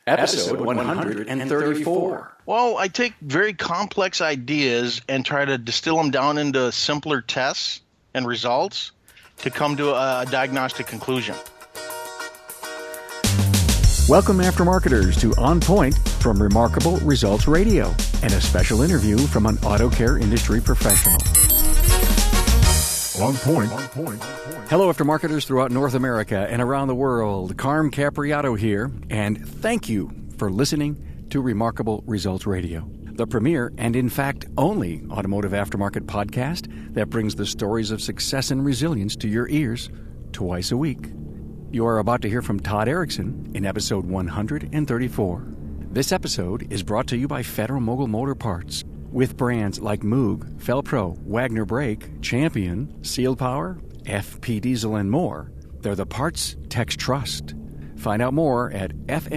Episode 134. Well, I take very complex ideas and try to distill them down into simpler tests and results to come to a diagnostic conclusion. Welcome, aftermarketers, to On Point from Remarkable Results Radio and a special interview from an auto care industry professional. On Point. Hello, aftermarketers throughout North America and around the world. Carm Capriato here, and thank you for listening to Remarkable Results Radio, the premier and, in fact, only automotive aftermarket podcast that brings the stories of success and resilience to your ears twice a week. You are about to hear from Todd Erickson in episode 134. This episode is brought to you by Federal Mogul Motor Parts. With brands like Moog, Felpro, Wagner Brake, Champion, Seal Power, FP Diesel, and more, they're the parts techs trust. Find out more at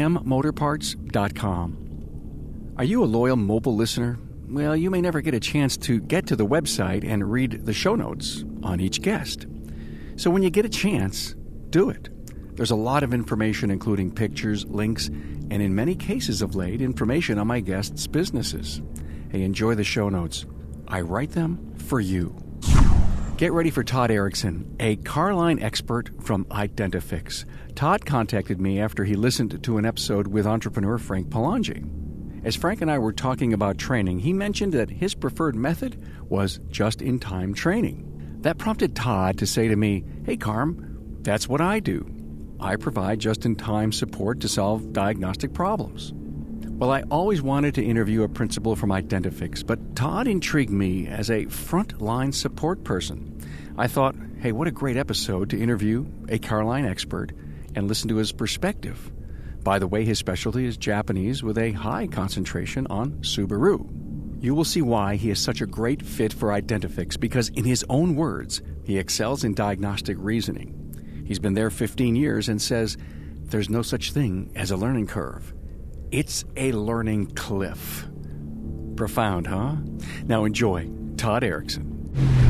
fmmotorparts.com. Are you a loyal mobile listener? Well, you may never get a chance to get to the website and read the show notes on each guest. So when you get a chance, do it. There's a lot of information, including pictures, links, and in many cases of late, information on my guests' businesses. Hey, enjoy the show notes. I write them for you. Get ready for Todd Erickson, a Carline expert from Identifix. Todd contacted me after he listened to an episode with entrepreneur Frank Palangi. As Frank and I were talking about training, he mentioned that his preferred method was just-in-time training. That prompted Todd to say to me, "Hey, Carm, that's what I do. I provide just-in-time support to solve diagnostic problems." Well, I always wanted to interview a principal from Identifix, but Todd intrigued me as a frontline support person. I thought, hey, what a great episode to interview a Carline expert and listen to his perspective. By the way, his specialty is Japanese with a high concentration on Subaru. You will see why he is such a great fit for Identifix, because in his own words, he excels in diagnostic reasoning. He's been there 15 years and says there's no such thing as a learning curve. It's a learning cliff. Profound, huh? Now enjoy Todd Erickson.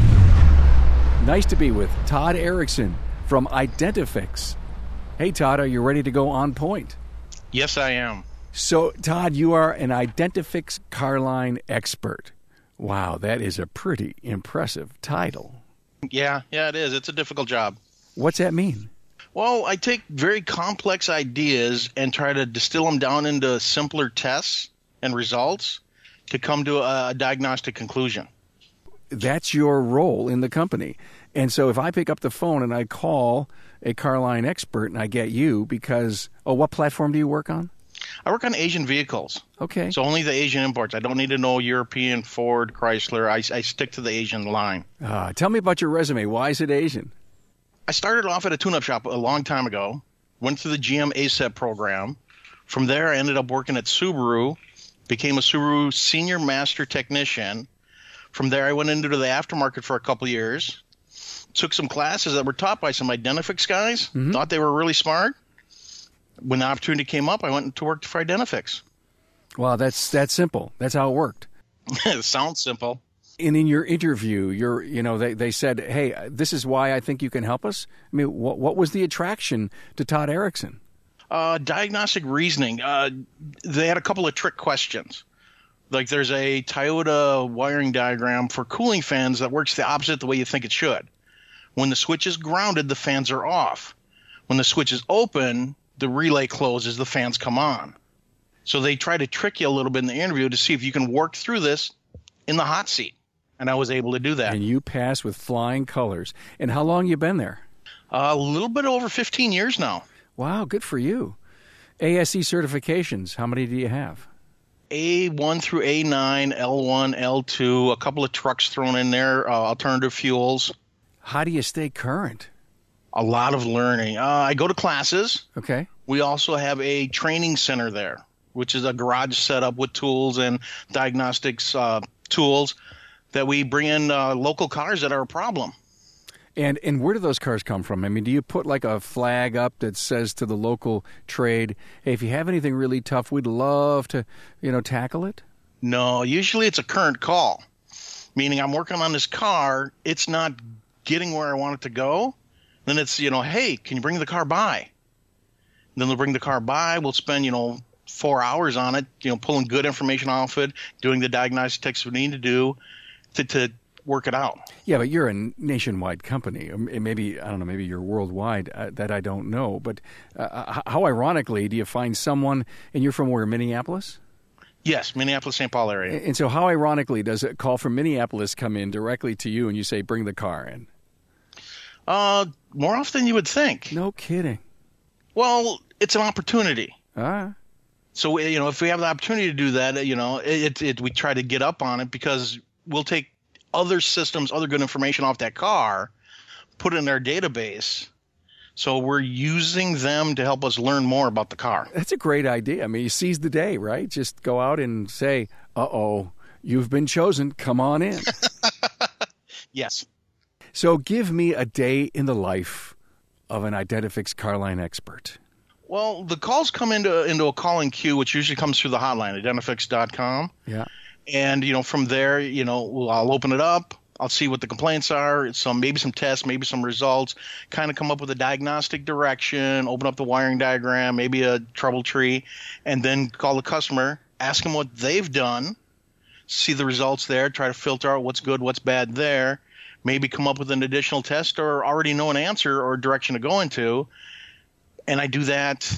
Nice to be with Todd Erickson from Identifix. Hey, Todd, are you ready to go on point? Yes, I am. So, Todd, you are an Identifix Carline expert. Wow, that is a pretty impressive title. Yeah, it is. It's a difficult job. What's that mean? Well, I take very complex ideas and try to distill them down into simpler tests and results to come to a diagnostic conclusion. That's your role in the company. And so if I pick up the phone and I call a Carline expert and I get you because, what platform do you work on? I work on Asian vehicles. Okay. So only the Asian imports. I don't need to know European, Ford, Chrysler. I stick to the Asian line. Tell me about your resume. Why is it Asian? I started off at a tune-up shop a long time ago, went through the GM ASEP program. From there, I ended up working at Subaru, became a Subaru Senior Master Technician. From there, I went into the aftermarket for a couple of years, took some classes that were taught by some Identifix guys, thought they were really smart. When the opportunity came up, I went to work for Identifix. Wow, that's simple. That's how it worked. It sounds simple. And in your interview, they said, hey, this is why I think you can help us. I mean, what was the attraction to Todd Erickson? Diagnostic reasoning. They had a couple of trick questions. Like there's a Toyota wiring diagram for cooling fans that works the opposite the way you think it should. When the switch is grounded, the fans are off. When the switch is open, the relay closes, the fans come on. So they try to trick you a little bit in the interview to see if you can work through this in the hot seat. And I was able to do that. And you passed with flying colors. And how long you been there? A little bit over 15 years now. Wow, good for you. ASE certifications, how many do you have? A1 through A9, L1, L2, a couple of trucks thrown in there, alternative fuels. How do you stay current? A lot of learning. I go to classes. Okay. We also have a training center there, which is a garage setup with tools and diagnostics tools that we bring in local cars that are a problem. And where do those cars come from? I mean, do you put like a flag up that says to the local trade, hey, if you have anything really tough, we'd love to, tackle it? No, usually it's a current call, meaning I'm working on this car. It's not getting where I want it to go. Then it's, hey, can you bring the car by? Then they'll bring the car by. We'll spend, 4 hours on it, pulling good information off it, doing the diagnostic tests we need to do to work it out. Yeah, but you're a nationwide company. Maybe, I don't know, maybe you're worldwide. That I don't know. But how ironically do you find someone, and you're from where, Minneapolis? Yes, Minneapolis, St. Paul area. And so how ironically does a call from Minneapolis come in directly to you and you say, bring the car in? More often than you would think. No kidding. Well, it's an opportunity. Ah. So, if we have the opportunity to do that, we try to get up on it, because we'll take other systems, other good information off that car, put it in our database. So we're using them to help us learn more about the car. That's a great idea. I mean, you seize the day, right? Just go out and say, uh-oh, you've been chosen. Come on in. Yes. So give me a day in the life of an Identifix Carline expert. Well, the calls come into a calling queue, which usually comes through the hotline, identifix.com. Yeah. And, from there, I'll open it up. I'll see what the complaints are, maybe some tests, maybe some results, kind of come up with a diagnostic direction, open up the wiring diagram, maybe a trouble tree, and then call the customer, ask them what they've done, see the results there, try to filter out what's good, what's bad there, maybe come up with an additional test or already know an answer or direction to go into. And I do that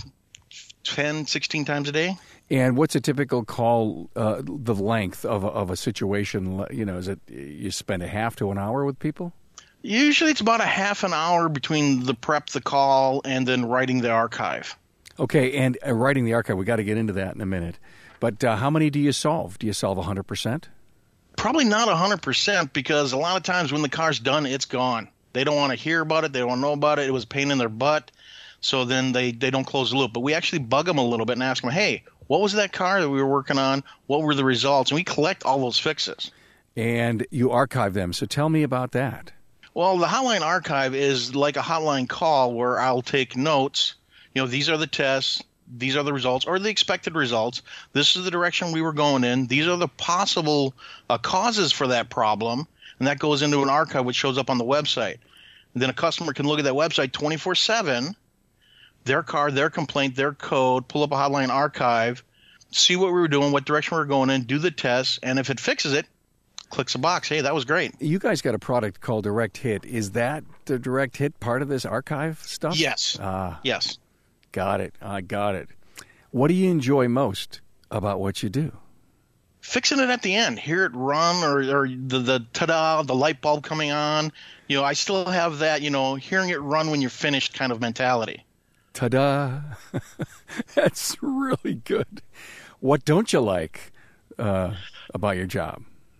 10, 16 times a day. And what's a typical call, the length of a situation? Is it you spend a half to an hour with people? Usually it's about a half an hour between the prep, the call, and then writing the archive. Okay, and writing the archive, we got to get into that in a minute. But how many do you solve? Do you solve 100%? Probably not 100%, because a lot of times when the car's done, it's gone. They don't want to hear about it. They don't want to know about it. It was a pain in their butt. So then they don't close the loop. But we actually bug them a little bit and ask them, hey, what was that car that we were working on? What were the results? And we collect all those fixes. And you archive them. So tell me about that. Well, the hotline archive is like a hotline call where I'll take notes. These are the tests. These are the results, or the expected results. This is the direction we were going in. These are the possible causes for that problem. And that goes into an archive which shows up on the website. And then a customer can look at that website 24/7. Their car, their complaint, their code, pull up a hotline archive, see what we were doing, what direction we were going in, do the tests, and if it fixes it, clicks a box. Hey, that was great. You guys got a product called Direct Hit. Is that the Direct Hit part of this archive stuff? Yes. Yes. Got it. I got it. What do you enjoy most about what you do? Fixing it at the end. Hear it run, or the ta-da, the light bulb coming on. I still have that, hearing it run when you're finished kind of mentality. Ta-da. That's really good. What don't you like about your job?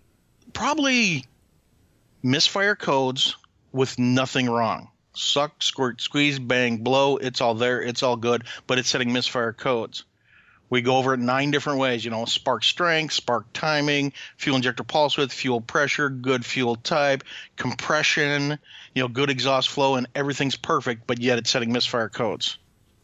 Probably misfire codes with nothing wrong. Suck, squirt, squeeze, bang, blow. It's all there. It's all good. But it's setting misfire codes. We go over it 9 different ways. Spark strength, spark timing, fuel injector pulse width, fuel pressure, good fuel type, compression, good exhaust flow, and everything's perfect, but yet it's setting misfire codes.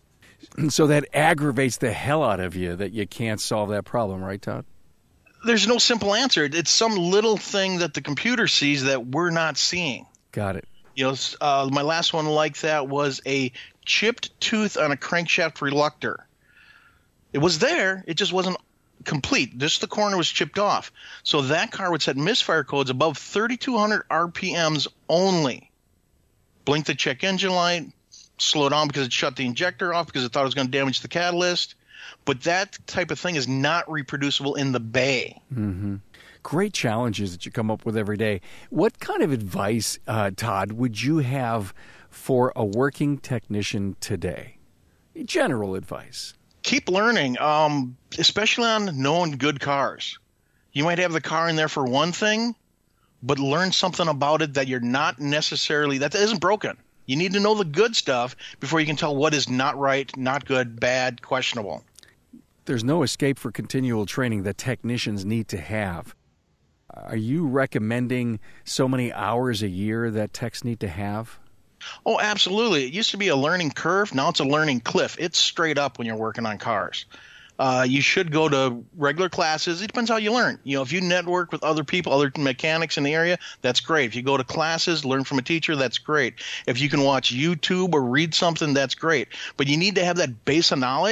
So that aggravates the hell out of you that you can't solve that problem, right, Todd? There's no simple answer. It's some little thing that the computer sees that we're not seeing. Got it. My last one like that was a chipped tooth on a crankshaft reluctor. It was there. It just wasn't complete. Just the corner was chipped off. So that car would set misfire codes above 3,200 RPMs only. Blink the check engine light. Slow down because it shut the injector off because it thought it was going to damage the catalyst. But that type of thing is not reproducible in the bay. Mm-hmm. Great challenges that you come up with every day. What kind of advice, Todd, would you have for a working technician today? General advice. Keep learning, especially on knowing good cars. You might have the car in there for one thing, but learn something about it that you're not necessarily, that isn't broken. You need to know the good stuff before you can tell what is not right, not good, bad, questionable. There's no escape for continual training that technicians need to have. Are you recommending so many hours a year that techs need to have? Oh, absolutely. It used to be a learning curve. Now it's a learning cliff. It's straight up when you're working on cars. You should go to regular classes. It depends how you learn. If you network with other people, other mechanics in the area, that's great. If you go to classes, learn from a teacher, that's great. If you can watch YouTube or read something, that's great. But you need to have that base of knowledge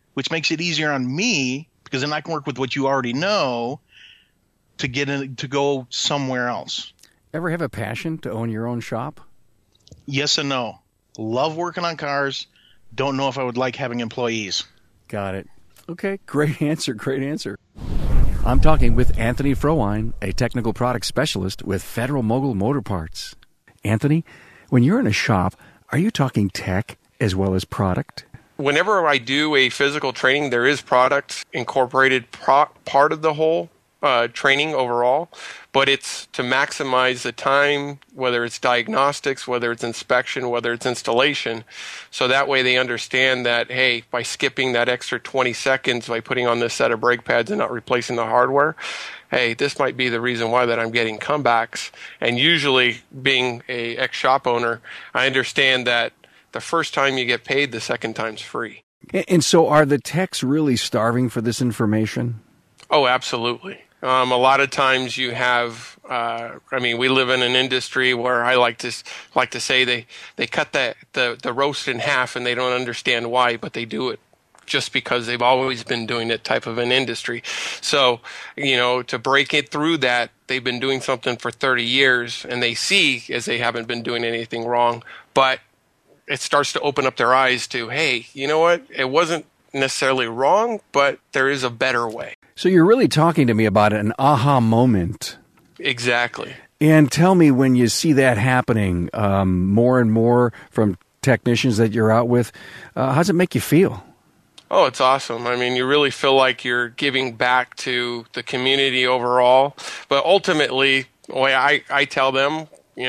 which makes it easier on me because then I can work with what you already know to get in, to go somewhere else. Ever have a passion to own your own shop? Yes and no. Love working on cars. Don't know if I would like having employees. Got it. Okay, great answer, great answer. I'm talking with Anthony Frohwein, a technical product specialist with Federal Mogul Motor Parts. Anthony, when you're in a shop, are you talking tech as well as product? Whenever I do a physical training, there is product incorporated part of the whole training overall, but it's to maximize the time, whether it's diagnostics, whether it's inspection, whether it's installation, so that way they understand that, hey, by skipping that extra 20 seconds by putting on this set of brake pads and not replacing the hardware, hey, this might be the reason why that I'm getting comebacks. And usually, being a ex-shop owner, I understand that the first time you get paid, the second time's free. And so are the techs really starving for this information? Oh, absolutely. A lot of times you have, we live in an industry where I like to say they cut the roast in half and they don't understand why, but they do it just because they've always been doing that type of an industry. So, to break it through that, they've been doing something for 30 years and they see as they haven't been doing anything wrong, but it starts to open up their eyes to, hey, you know what? It wasn't necessarily wrong, but there is a better way. So you're really talking to me about an aha moment. Exactly. And tell me, when you see that happening more and more from technicians that you're out with, how does it make you feel? Oh, it's awesome. I mean, you really feel like you're giving back to the community overall. But ultimately, the way I tell them,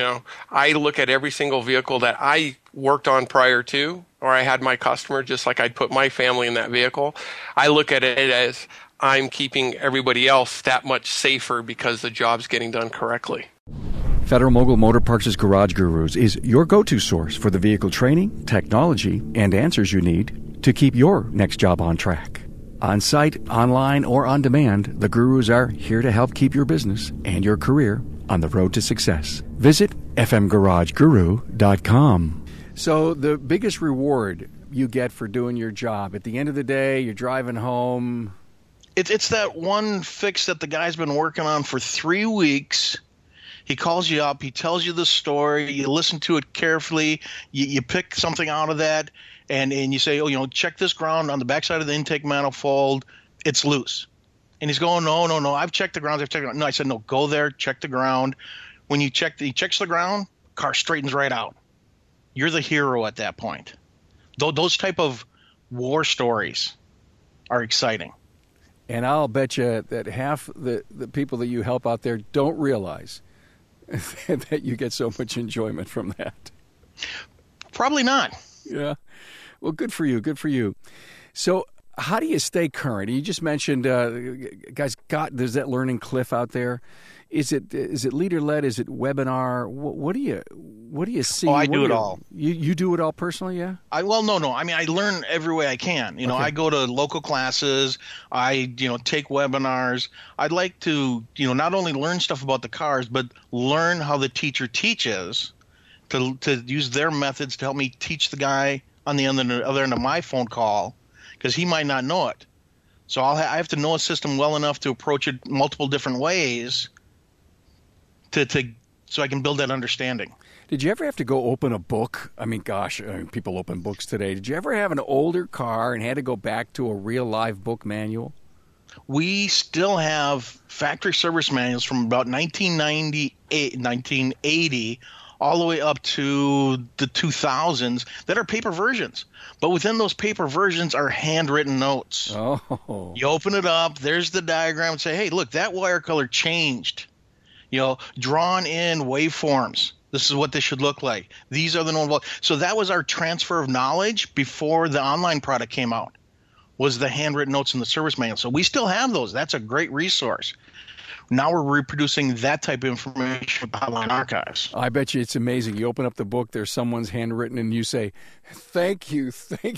I look at every single vehicle that I worked on prior to, or I had my customer, just like I'd put my family in that vehicle. I look at it as I'm keeping everybody else that much safer because the job's getting done correctly. Federal Mogul Motor Parts' Garage Gurus is your go-to source for the vehicle training, technology, and answers you need to keep your next job on track. On-site, online, or on demand, the Gurus are here to help keep your business and your career on the road to success. Visit fmgarageguru.com. So the biggest reward you get for doing your job, at the end of the day, you're driving home. It's that one fix that the guy's been working on for 3 weeks. He calls you up. He tells you the story. You listen to it carefully. You pick something out of that, and you say, check this ground on the backside of the intake manifold. It's loose. And he's going, no. I've checked the ground. No, I said, no, go there, check the ground. When he checks the ground, car straightens right out. You're the hero at that point. Those type of war stories are exciting. And I'll bet you that half the people that you help out there don't realize that you get so much enjoyment from that. Probably not. Yeah. Well, good for you. Good for you. So how do you stay current? You just mentioned, guys, there's that learning cliff out there. Is it leader-led? Is it webinar? What do you see? Oh, I do it all. You do it all personally, yeah? No. I mean, I learn every way I can. Okay. I go to local classes. I, take webinars. I'd like to, not only learn stuff about the cars, but learn how the teacher teaches to use their methods to help me teach the guy on the other end of my phone call, because he might not know it. So I have to know a system well enough to approach it multiple different ways so I can build that understanding. Did you ever have to go open a book? I mean, gosh, people open books today. Did you ever have an older car and had to go back to a real live book manual? We still have factory service manuals from about 1980 all the way up to the 2000s that are paper versions. But within those paper versions are handwritten notes. Oh. You open it up, there's the diagram, and say, hey, look, that wire color changed. Drawn in waveforms. This is what this should look like. These are the known values. So that was our transfer of knowledge before the online product came out, was the handwritten notes in the service manual. So we still have those. That's a great resource. Now we're reproducing that type of information with the Hotline Archives. I bet you it's amazing. You open up the book, there's someone's handwritten, and you say, thank you.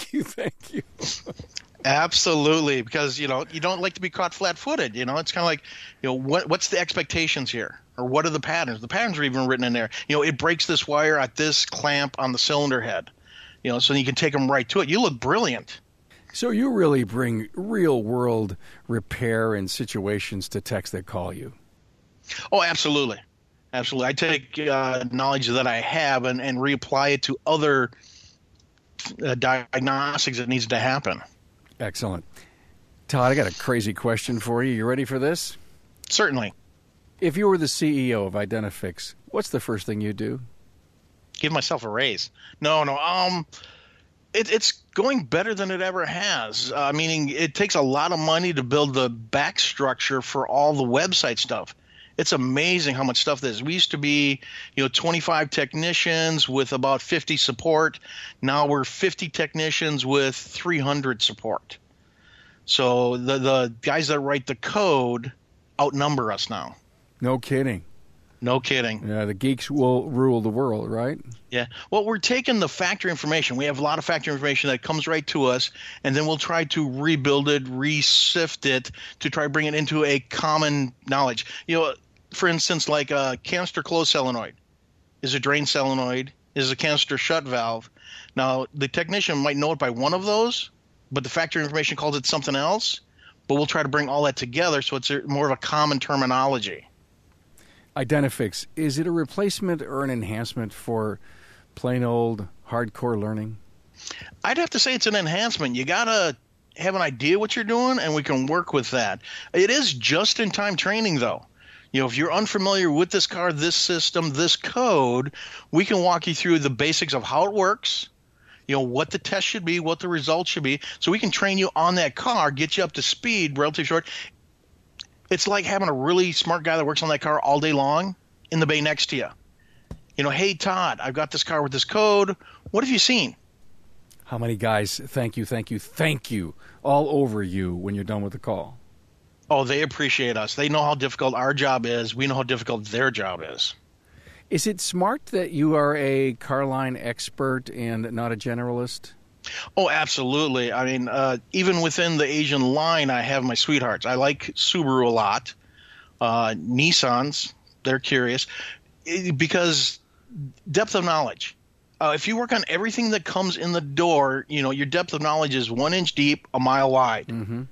Absolutely, because, you don't like to be caught flat-footed. It's kind of like, what's the expectations here? Or what are the patterns? The patterns are even written in there. It breaks this wire at this clamp on the cylinder head. So you can take them right to it. You look brilliant. So you really bring real-world repair and situations to techs that call you. Oh, absolutely. Absolutely. I take knowledge that I have and reapply it to other diagnostics that needs to happen. Excellent. Todd, I got a crazy question for you. You ready for this? Certainly. If you were the CEO of Identifix, what's the first thing you'd do? Give myself a raise. No. It's going better than it ever has. Meaning it takes a lot of money to build the back structure for all the website stuff. It's amazing how much stuff there is. We used to be, 25 technicians with about 50 support. Now we're 50 technicians with 300 support. So the guys that write the code outnumber us now. No kidding. No kidding. Yeah, the geeks will rule the world, right? Yeah. Well, we're taking the factory information. We have a lot of factory information that comes right to us, and then we'll try to rebuild it, re-sift it to try to bring it into a common knowledge. For instance, like a canister closed solenoid is a drain solenoid, is a canister shut valve. Now, the technician might know it by one of those, but the factory information calls it something else. But we'll try to bring all that together so it's more of a common terminology. Identifix, is it a replacement or an enhancement for plain old hardcore learning? I'd have to say it's an enhancement. You got to have an idea what you're doing, and we can work with that. It is just-in-time training, though. If you're unfamiliar with this car, this system, this code, we can walk you through the basics of how it works, what the test should be, what the results should be, so we can train you on that car, get you up to speed relatively short. It's like having a really smart guy that works on that car all day long in the bay next to you. Hey, Todd, I've got this car with this code. What have you seen? How many guys thank you all over you when you're done with the call? Oh, they appreciate us. They know how difficult our job is. We know how difficult their job is. Is it smart that you are a car line expert and not a generalist? Oh, absolutely. I mean, even within the Asian line, I have my sweethearts. I like Subaru a lot. Nissans, they're curious. Because depth of knowledge. If you work on everything that comes in the door, your depth of knowledge is 1 inch deep, a mile wide. Mm-hmm.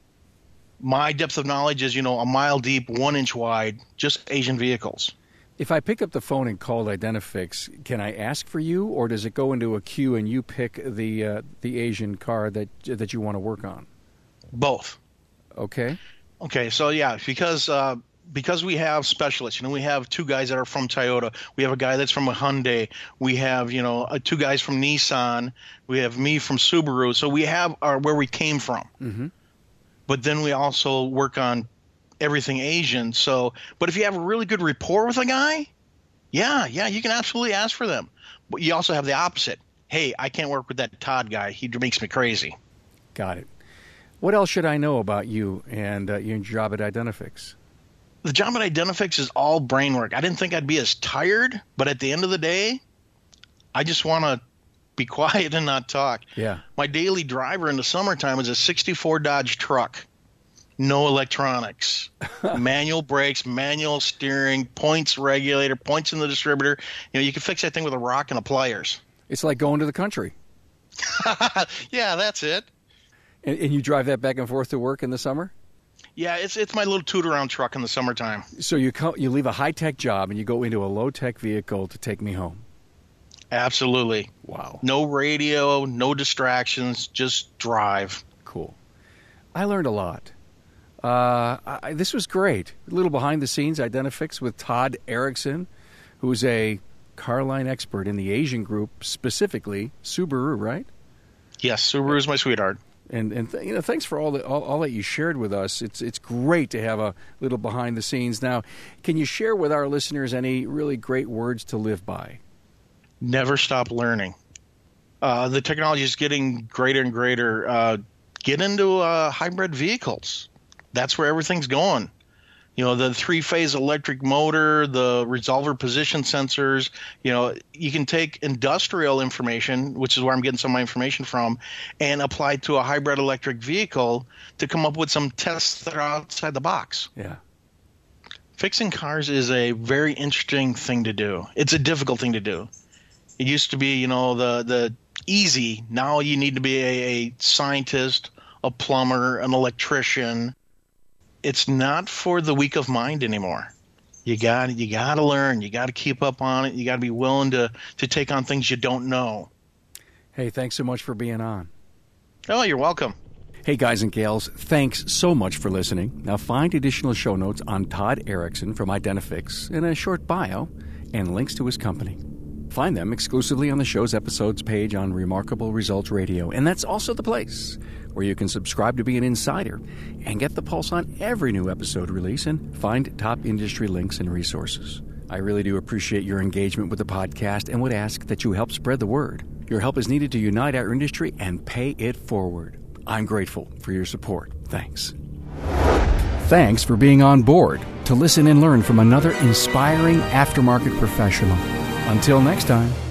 My depth of knowledge is, a mile deep, 1 inch wide, just Asian vehicles. If I picked up the phone and called Identifix, can I ask for you, or does it go into a queue and you pick the Asian car that you want to work on? Both. Okay. Okay, so yeah, because we have specialists, we have two guys that are from Toyota. We have a guy that's from a Hyundai. We have, two guys from Nissan. We have me from Subaru. So we have where we came from. Mm-hmm. But then we also work on everything Asian. So, but if you have a really good rapport with a guy, yeah, you can absolutely ask for them. But you also have the opposite. Hey, I can't work with that Todd guy. He makes me crazy. Got it. What else should I know about you and your job at Identifix? The job at Identifix is all brain work. I didn't think I'd be as tired, but at the end of the day, I just want to be quiet and not talk. Yeah. My daily driver in the summertime is a 64 Dodge truck. No electronics. Manual brakes, manual steering, points regulator, points in the distributor. You can fix that thing with a rock and a pliers. It's like going to the country. Yeah, that's it. And you drive that back and forth to work in the summer? Yeah, it's my little toot-around truck in the summertime. So you leave a high-tech job and you go into a low-tech vehicle to take me home? Absolutely. Wow. No radio, no distractions, just drive. Cool. I learned a lot. This was great. A little behind the scenes Identifix with Todd Erickson, who's a car line expert in the Asian group, specifically Subaru, right? Yes, Subaru is my sweetheart. And thanks for all that you shared with us. It's great to have a little behind the scenes. Now, can you share with our listeners any really great words to live by? Never stop learning. The technology is getting greater and greater. Get into hybrid vehicles. That's where everything's going. The three-phase electric motor, the resolver position sensors. You can take industrial information, which is where I'm getting some of my information from, and apply it to a hybrid electric vehicle to come up with some tests that are outside the box. Yeah. Fixing cars is a very interesting thing to do. It's a difficult thing to do. It used to be, the easy. Now you need to be a scientist, a plumber, an electrician. It's not for the weak of mind anymore. You got to learn. You got to keep up on it. You got to be willing to take on things you don't know. Hey, thanks so much for being on. Oh, you're welcome. Hey, guys and gals, thanks so much for listening. Now, find additional show notes on Todd Erickson from Identifix in a short bio and links to his company. Find them exclusively on the show's episodes page on Remarkable Results Radio. And that's also the place where you can subscribe to be an insider and get the pulse on every new episode release and find top industry links and resources. I really do appreciate your engagement with the podcast and would ask that you help spread the word. Your help is needed to unite our industry and pay it forward. I'm grateful for your support. Thanks. Thanks for being on board to listen and learn from another inspiring aftermarket professional. Until next time.